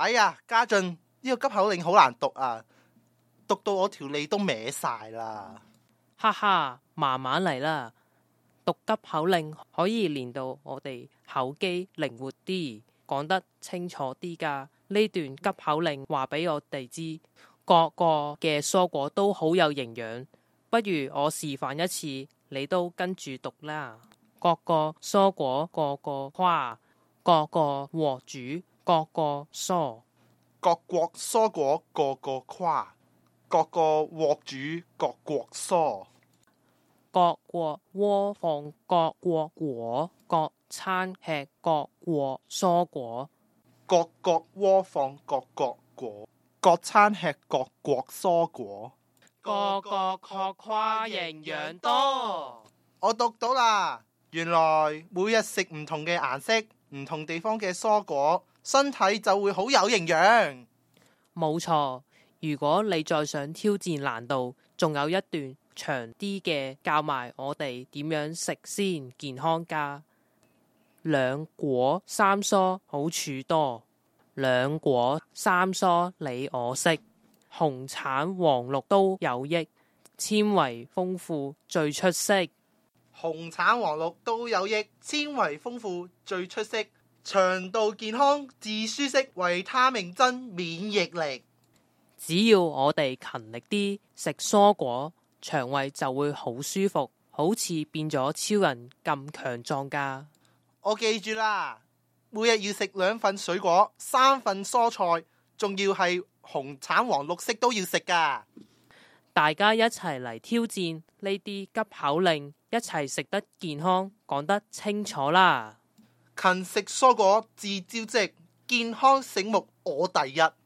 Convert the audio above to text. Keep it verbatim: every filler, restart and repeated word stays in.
哎呀，家俊，呢個急口令好難讀啊，讀到我條脷都歪晒啦。 哈哈，慢慢嚟啦。讀急口令可以練到我哋口肌靈活啲，講得清楚啲噶。呢段急口令話俾我哋知，各個嘅蔬果都好有營養。不如我示範一次，你都跟住讀啦。各個蔬果個個花，各個鍋煮各個蔬， 各國蔬果個個誇，各個鍋煮各國蔬。 各國窩放各國果，各餐吃各國蔬果。 各國窩放各國果，各餐吃各國蔬果。 個個確誇營養多。 我讀到啦，原來每日食唔同嘅顏色、唔同地方嘅蔬果，身體就會好有營養。 冇錯，如果你再想挑戰難度，仲有一段長啲嘅教埋我哋點樣食先健康㗎。兩果三蔬好處多，兩果三蔬你我識，紅橙黃綠都有益，纖維豐富最出色。 紅橙黃綠都有益，纖維豐富最出色，腸道健康自舒適，維他命增免疫力。 只要我哋勤力啲食蔬果，腸胃就會好舒服，好似變咗超人咁強壯㗎。 我記住啦，每日要食兩份水果，三份蔬菜，仲要係紅橙黃綠色都要食㗎。 大家一齊嚟挑戰呢啲急口令，一齊食得健康，講得清楚啦。 勤食蔬果自招積，健康醒目我第一。